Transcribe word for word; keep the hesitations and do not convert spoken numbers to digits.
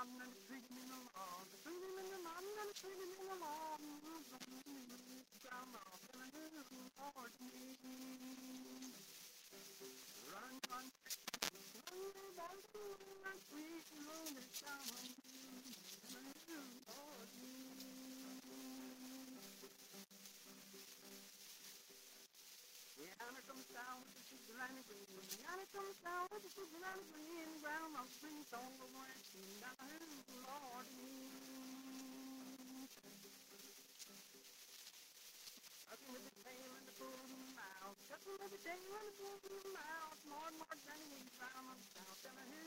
lawn and sweeping in the lawn, sweeping in the lawn and sweeping in the lawn. Grandma, gonna do Lord me. Run, run, run, run, run, sweet lonely town. Gonna do Lord me. Anna comes down with the sugar and the green. Anna comes down with the sugar and the green. Grandma brings all the branching down the Lord me. Cutting with the tail and the pull in the mouth. Cutting with the tail and the pull in the mouth. Lord, Lord, Johnny, Grandma's down. Gonna hear